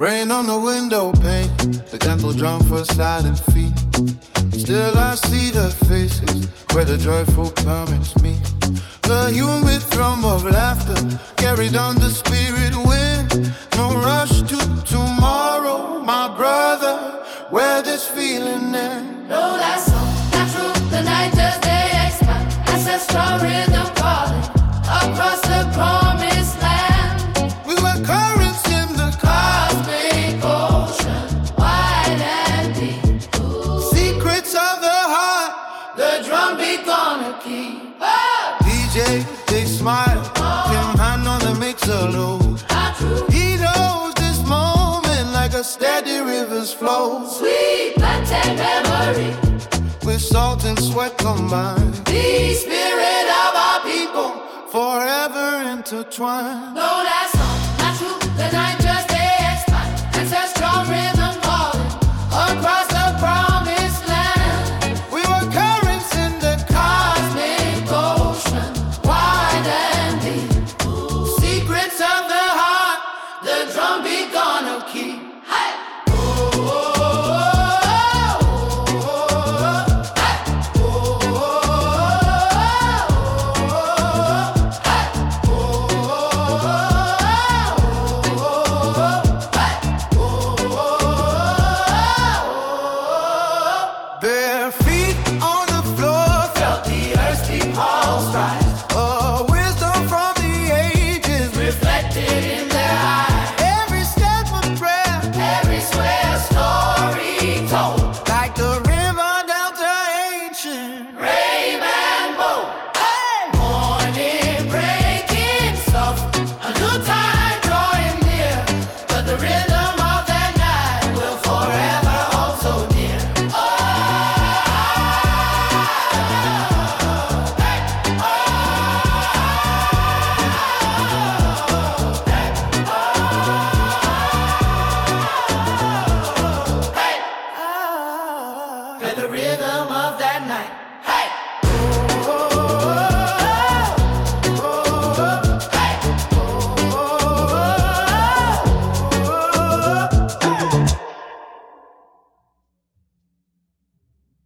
Rain on the window pane, the gentle drum for silent feet. Still I see the faces where the joyful promise me. The humid thrum of laughter carried on the spirit wind. No rush to tomorrow, my brother, where this feeling ends. No, that's all, not true. The night just they expand. Ancestral rhythm calling across the promised land. We were currents in the cosmic ocean, wide and deep. Ooh. Secrets of the heart, the drum beat gonna keep. Oh. DJ, they smile. Him hand on the mixer low. He knows this moment like a steady river's flow. Sweet plantain memory, with salt and sweat combined. The spirit of our people, forever intertwined. No, that